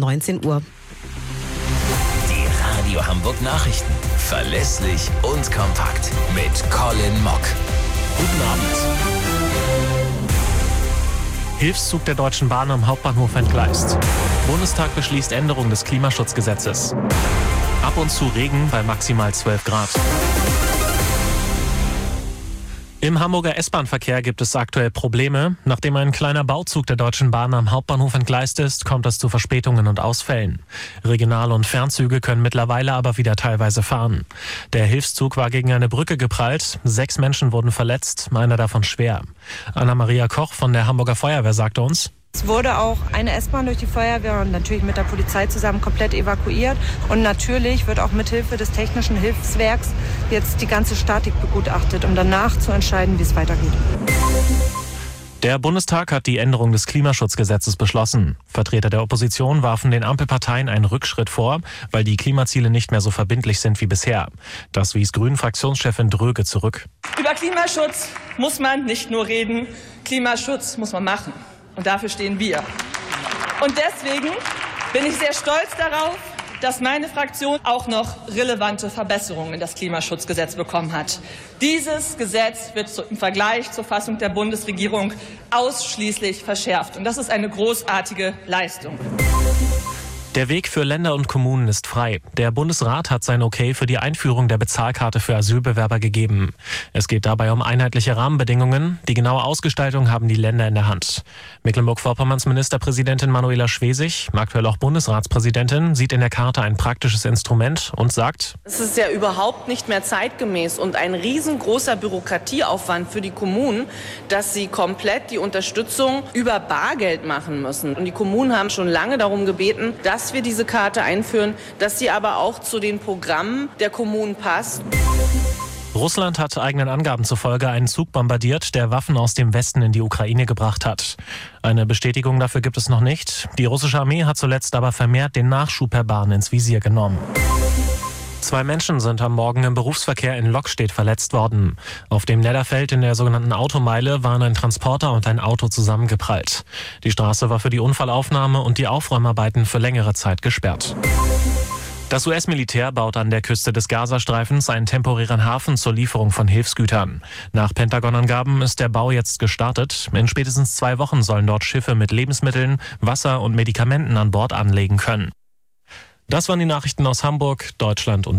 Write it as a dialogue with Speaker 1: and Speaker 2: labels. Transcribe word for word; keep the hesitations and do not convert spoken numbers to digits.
Speaker 1: neunzehn Uhr.
Speaker 2: Die Radio Hamburg Nachrichten. Verlässlich und kompakt. Mit Colin Mock. Guten Abend.
Speaker 3: Hilfszug der Deutschen Bahn am Hauptbahnhof entgleist. Bundestag beschließt Änderung des Klimaschutzgesetzes. Ab und zu Regen bei maximal zwölf Grad. Im Hamburger S-Bahn-Verkehr gibt es aktuell Probleme. Nachdem ein kleiner Bauzug der Deutschen Bahn am Hauptbahnhof entgleist ist, kommt es zu Verspätungen und Ausfällen. Regional- und Fernzüge können mittlerweile aber wieder teilweise fahren. Der Hilfszug war gegen eine Brücke geprallt. Sechs Menschen wurden verletzt, einer davon schwer. Anna-Maria Koch von der Hamburger Feuerwehr sagte uns:
Speaker 4: Es wurde auch eine S-Bahn durch die Feuerwehr und natürlich mit der Polizei zusammen komplett evakuiert. Und natürlich wird auch mithilfe des Technischen Hilfswerks jetzt die ganze Statik begutachtet, um danach zu entscheiden, wie es weitergeht.
Speaker 3: Der Bundestag hat die Änderung des Klimaschutzgesetzes beschlossen. Vertreter der Opposition warfen den Ampelparteien einen Rückschritt vor, weil die Klimaziele nicht mehr so verbindlich sind wie bisher. Das wies Grünen-Fraktionschefin Dröge zurück.
Speaker 5: Über Klimaschutz muss man nicht nur reden, Klimaschutz muss man machen. Und dafür stehen wir. Und deswegen bin ich sehr stolz darauf, dass meine Fraktion auch noch relevante Verbesserungen in das Klimaschutzgesetz bekommen hat. Dieses Gesetz wird im Vergleich zur Fassung der Bundesregierung ausschließlich verschärft. Und das ist eine großartige Leistung.
Speaker 3: Der Weg für Länder und Kommunen ist frei. Der Bundesrat hat sein Okay für die Einführung der Bezahlkarte für Asylbewerber gegeben. Es geht dabei um einheitliche Rahmenbedingungen. Die genaue Ausgestaltung haben die Länder in der Hand. Mecklenburg-Vorpommerns Ministerpräsidentin Manuela Schwesig, aktuell auch Bundesratspräsidentin, sieht in der Karte ein praktisches Instrument und sagt:
Speaker 6: Es ist ja überhaupt nicht mehr zeitgemäß und ein riesengroßer Bürokratieaufwand für die Kommunen, dass sie komplett die Unterstützung über Bargeld machen müssen. Und die Kommunen haben schon lange darum gebeten, dass dass wir diese Karte einführen, dass sie aber auch zu den Programmen der Kommunen passt.
Speaker 3: Russland hat eigenen Angaben zufolge einen Zug bombardiert, der Waffen aus dem Westen in die Ukraine gebracht hat. Eine Bestätigung dafür gibt es noch nicht. Die russische Armee hat zuletzt aber vermehrt den Nachschub per Bahn ins Visier genommen. Zwei Menschen sind am Morgen im Berufsverkehr in Lockstedt verletzt worden. Auf dem Nedderfeld in der sogenannten Automeile waren ein Transporter und ein Auto zusammengeprallt. Die Straße war für die Unfallaufnahme und die Aufräumarbeiten für längere Zeit gesperrt. Das U S-Militär baut an der Küste des Gazastreifens einen temporären Hafen zur Lieferung von Hilfsgütern. Nach Pentagon-Angaben ist der Bau jetzt gestartet. In spätestens zwei Wochen sollen dort Schiffe mit Lebensmitteln, Wasser und Medikamenten an Bord anlegen können. Das waren die Nachrichten aus Hamburg, Deutschland und